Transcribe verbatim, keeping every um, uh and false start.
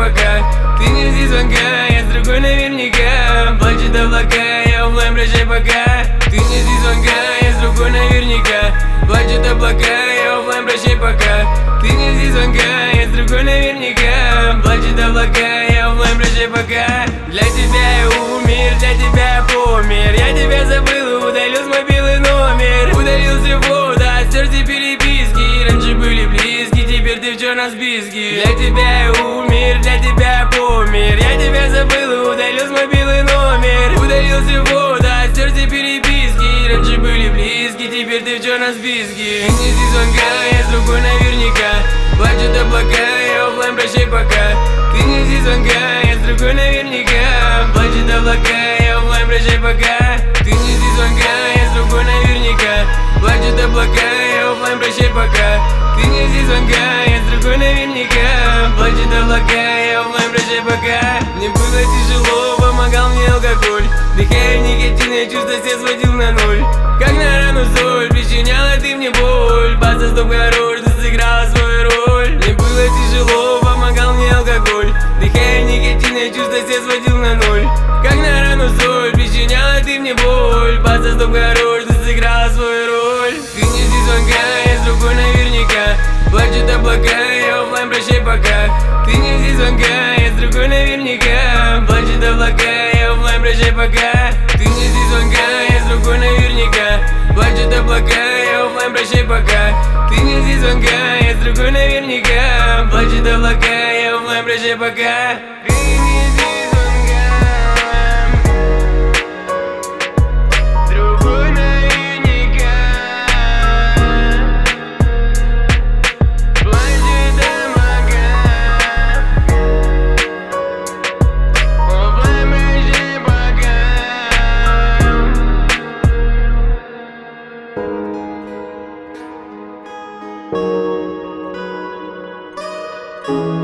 пока. Ты не жди звонка, я с другой наверняка. Плачет облака, я оффлайн, прощай пока. Ты не жди звонка, я с другой наверняка. Плачут облака, я оффлайн, прощай пока. Ты не жди звонка, я с другой наверняка. Плачут облака, я оффлайн, прощай пока. Для тебя я умер, для тебя я помер. Я тебя забыл, удалил с мобилы номер. Удалил все фото, стер все переписки. Раньше были близки, теперь ты в черном списке. Для тебя я умер, для тебя я помер. Я тебя забыл, удалил с мобилы номер. Удалил все фото, стер все переписки. Раньше были близки, теперь ты в черном списке. Ты не жди звонка, я с другой наверняка. Плачут облака, я оффлайн, прощай пока. Ты не жди звонка, я с другой наверняка. Плачут облака, я оффлайн, прощай пока. Ты не жди звонка, я с другой наверняка. Плачут облака, я оффлайн, прощай пока. Ты не жди звонка, я с другой наверняка. Плачут облака, я оффлайн, прощай пока. Мне было тяжело, помогал мне алкоголь. Дыхая никотин, я чувства все сводил на ноль. Как на рану соль, причиняла ты мне боль. База, стоп, хорош, ты сыграла свою роль. Мне было тяжело, помогал мне алкоголь. Дыхая никотин, я чувства все сводил на ноль. Как на рану соль, причиняла ты мне боль. База, стоп, хорош, ты сыграла свою роль. Ты не жди звонка, я с другой наверняка. Плачут облака, я оффлайн, прощай пока. Ты не жди звонка, я с другой наверняка. Плачут облака, я оффлайн, прощай пока. Ты не жди звонка, я с другой наверняка. Плачут облака, я оффлайн, прощай пока. Ты не жди звонка, я с другой наверняка. Плачут облака, я оффлайн, прощай пока. Ты не жди звонка. Другой наверняка. Плачут облака. Оффлайн, прощай пока.